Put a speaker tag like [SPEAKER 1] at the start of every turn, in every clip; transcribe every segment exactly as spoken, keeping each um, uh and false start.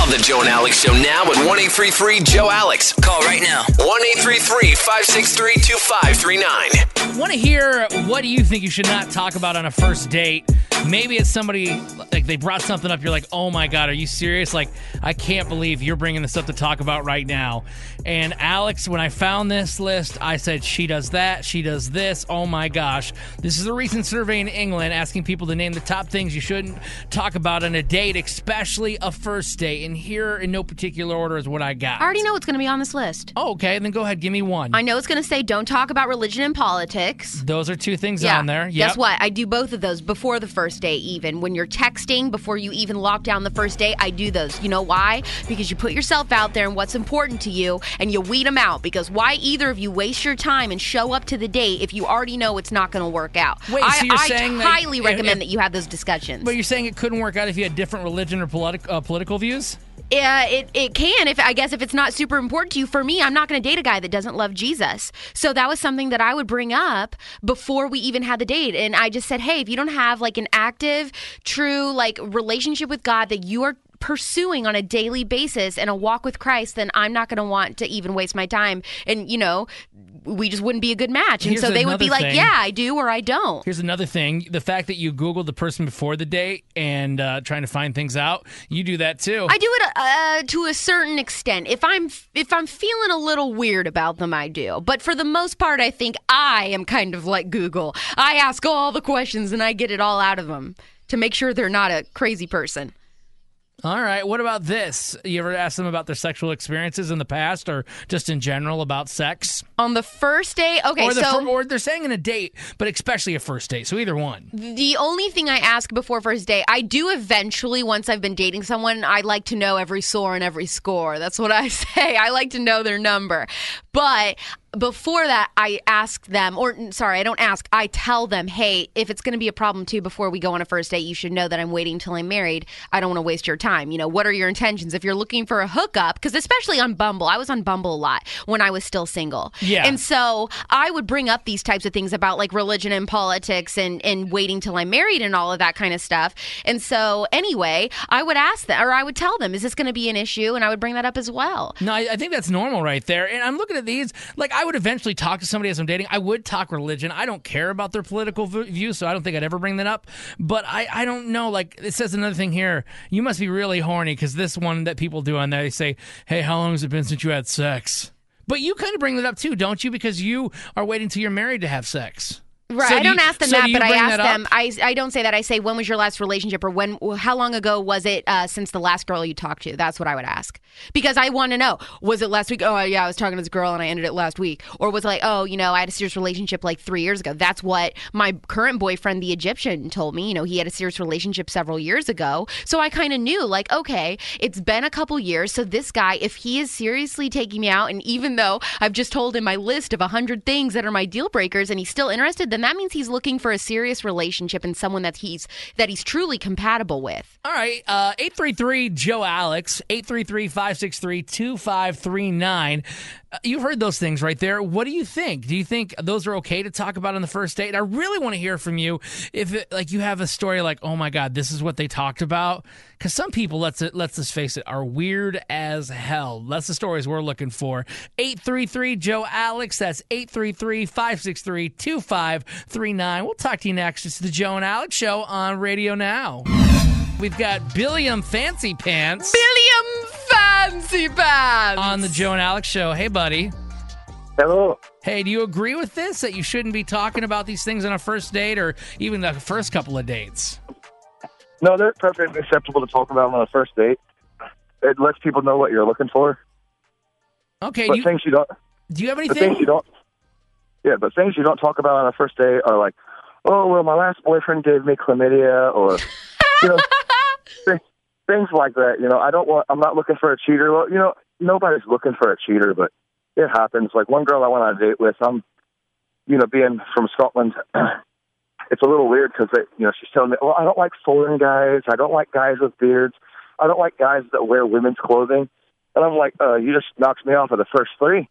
[SPEAKER 1] Call the Joe and Alex Show now at one eight three three Joe Alex.
[SPEAKER 2] Call right now.
[SPEAKER 1] one eight three three, five six three, two five three nine.
[SPEAKER 3] Want to hear what do you think you should not talk about on a first date? Maybe it's somebody, like they brought something up, you're like, oh my God, are you serious? Like, I can't believe you're bringing this up to talk about right now. And Alex, when I found this list, I said, she does that, she does this, oh my gosh. This is a recent survey in England asking people to name the top things you shouldn't talk about on a date, especially a first date. And here, in no particular order, is what I got.
[SPEAKER 4] I already know what's going to be on this list.
[SPEAKER 3] Oh, okay, then go ahead, give me one.
[SPEAKER 4] I know it's going to say don't talk about religion and politics.
[SPEAKER 3] Those are two things
[SPEAKER 4] Yeah.
[SPEAKER 3] on there. Yep.
[SPEAKER 4] Guess what? I do both of those before the first date even. When you're texting, before you even lock down the first date, I do those. You know why? Because you put yourself out there and what's important to you, and you weed them out. Because why either of you waste your time and show up to the date if you already know it's not going to work out?
[SPEAKER 3] Wait,
[SPEAKER 4] I,
[SPEAKER 3] so you're
[SPEAKER 4] I
[SPEAKER 3] saying that-
[SPEAKER 4] highly
[SPEAKER 3] if-
[SPEAKER 4] recommend
[SPEAKER 3] if-
[SPEAKER 4] that you have those discussions.
[SPEAKER 3] But you're saying it couldn't work out if you had different religion or politi- uh, political views?
[SPEAKER 4] Yeah, it, it can. If I guess if it's not super important to you. For me, I'm not going to date a guy that doesn't love Jesus. So that was something that I would bring up before we even had the date. And I just said, hey, if you don't have like an active, true like relationship with God that you are pursuing on a daily basis and a walk with Christ, then I'm not going to want to even waste my time. And, you know, we just wouldn't be a good match. And
[SPEAKER 3] Here's
[SPEAKER 4] so they would be
[SPEAKER 3] another
[SPEAKER 4] like,
[SPEAKER 3] thing.
[SPEAKER 4] yeah, I do or I don't.
[SPEAKER 3] Here's another thing. The fact that you Googled the person before the date and uh, trying to find things out, you do that too.
[SPEAKER 4] I do it uh, to a certain extent. If I'm if I'm feeling a little weird about them, I do. But for the most part, I think I am kind of like Google. I ask all the questions and I get it all out of them to make sure they're not a crazy person.
[SPEAKER 3] All right. What about this? You ever ask them about their sexual experiences in the past or just in general about sex?
[SPEAKER 4] On the first date, okay,
[SPEAKER 3] or, the
[SPEAKER 4] so...
[SPEAKER 3] fir- or they're saying in a date, but especially a first date. So either one.
[SPEAKER 4] The only thing I ask before first date, I do eventually, once I've been dating someone, I like to know every sore and every score. That's what I say. I like to know their number. But before that, I ask them, or sorry, I don't ask, I tell them, hey, if it's going to be a problem too before we go on a first date, you should know that I'm waiting until I'm married. I don't want to waste your time. You know, what are your intentions? If you're looking for a hookup, because especially on Bumble, I was on Bumble a lot when I was still single.
[SPEAKER 3] Yeah.
[SPEAKER 4] And so I would bring up these types of things about like religion and politics and, and waiting till I'm married and all of that kind of stuff. And so anyway, I would ask them, or I would tell them, is this going to be an issue? And I would bring that up as well.
[SPEAKER 3] No, I, I think that's normal right there. And I'm looking at these, like I would eventually talk to somebody as I'm dating. I would talk religion. I don't care about their political v- views, so I don't think I'd ever bring that up. But I, I don't know, like it says another thing here. You must be really horny because this one that people do on there, they say, hey, how long has it been since you had sex? But you kind of bring that up too, don't you? Because you are waiting till you're married to have sex.
[SPEAKER 4] Right.
[SPEAKER 3] So
[SPEAKER 4] I
[SPEAKER 3] do
[SPEAKER 4] don't
[SPEAKER 3] you-
[SPEAKER 4] ask them
[SPEAKER 3] so
[SPEAKER 4] that,
[SPEAKER 3] do you
[SPEAKER 4] but I
[SPEAKER 3] bring
[SPEAKER 4] ask
[SPEAKER 3] that
[SPEAKER 4] them,
[SPEAKER 3] up?
[SPEAKER 4] I, I don't say that. I say, when was your last relationship, or when, how long ago was it uh, since the last girl you talked to? That's what I would ask. Because I want to know, was it last week? Oh, yeah, I was talking to this girl and I ended it last week. Or was it like, oh, you know, I had a serious relationship like three years ago. That's what my current boyfriend, the Egyptian, told me. You know, he had a serious relationship several years ago. So I kind of knew, like, okay, it's been a couple years. So this guy, if he is seriously taking me out, and even though I've just told him my list of one hundred things that are my deal breakers and he's still interested, then that means he's looking for a serious relationship and someone that he's that he's truly compatible with.
[SPEAKER 3] All right, uh, eight three three Joe Alex, eight three three, five six three, two five three nine. Uh, you've heard those things right there. What do you think? Do you think those are okay to talk about on the first date? I really want to hear from you if it, like you have a story like, oh my God, this is what they talked about. Because some people, let's let's us face it, are weird as hell. That's the stories we're looking for. eight three three Joe Alex. That's eight three three, five six three, two five three nine. We'll talk to you next. It's the Joe and Alex Show on Radio Now. We've got Billiam Fancy Pants.
[SPEAKER 4] Billiam Fancy Pants
[SPEAKER 3] On the Joe and Alex Show. Hey, buddy.
[SPEAKER 5] Hello.
[SPEAKER 3] Hey, do you agree with this, that you shouldn't be talking about these things on a first date or even the first couple of dates?
[SPEAKER 5] No, they're perfectly acceptable to talk about on a first date. It lets people know what you're looking for.
[SPEAKER 3] Okay.
[SPEAKER 5] But
[SPEAKER 3] Do you,
[SPEAKER 5] things you don't.
[SPEAKER 3] do you have
[SPEAKER 5] The
[SPEAKER 3] anything?
[SPEAKER 5] things you don't. Yeah, but things you don't talk about on a first date are like, oh, well, my last boyfriend gave me chlamydia, or you know, th- things like that. You know, I don't want. I'm not looking for a cheater. Well, you know, nobody's looking for a cheater, but it happens. Like one girl I went on a date with, I'm, you know, being from Scotland. It's a little weird because, you know, she's telling me, well, I don't like foreign guys. I don't like guys with beards. I don't like guys that wear women's clothing. And I'm like, uh, you just knocked me off of the first three.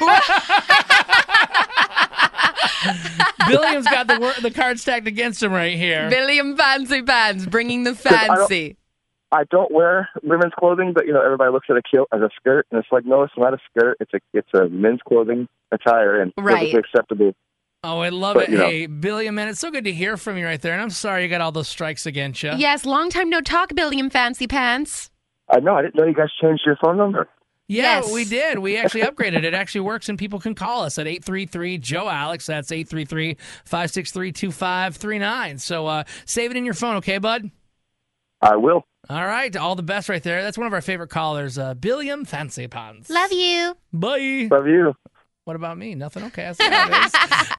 [SPEAKER 3] Billiam's got the wor- the card stacked against him right here.
[SPEAKER 4] Billiam Fancy Pants, bringing the
[SPEAKER 5] 'Cause I don't-
[SPEAKER 4] fancy.
[SPEAKER 5] I don't wear women's clothing, but you know, everybody looks at a kilt as a skirt, and it's like, no, it's not a skirt. It's a it's a men's clothing attire, and
[SPEAKER 4] Right.
[SPEAKER 5] it's acceptable.
[SPEAKER 3] Oh, I love
[SPEAKER 5] But,
[SPEAKER 3] it.
[SPEAKER 5] you know.
[SPEAKER 3] Hey, Billiam, man, it's so good to hear from you right there. And I'm sorry you got all those strikes against you.
[SPEAKER 4] Yes, long time no talk, Billiam Fancy Pants.
[SPEAKER 5] I know. I didn't know you guys changed your phone number.
[SPEAKER 3] Yeah,
[SPEAKER 4] Yes.
[SPEAKER 3] we did. We actually upgraded. It actually works, and people can call us at eight three three, Joe Alex. That's eight three three, five six three, two five three nine. So uh, save it in your phone, okay, bud?
[SPEAKER 5] I will.
[SPEAKER 3] All right. All the best right there. That's one of our favorite callers, uh, Billiam Fancy Pants.
[SPEAKER 4] Love you.
[SPEAKER 3] Bye.
[SPEAKER 5] Love you.
[SPEAKER 3] What about me? Nothing? Okay, I see how it is.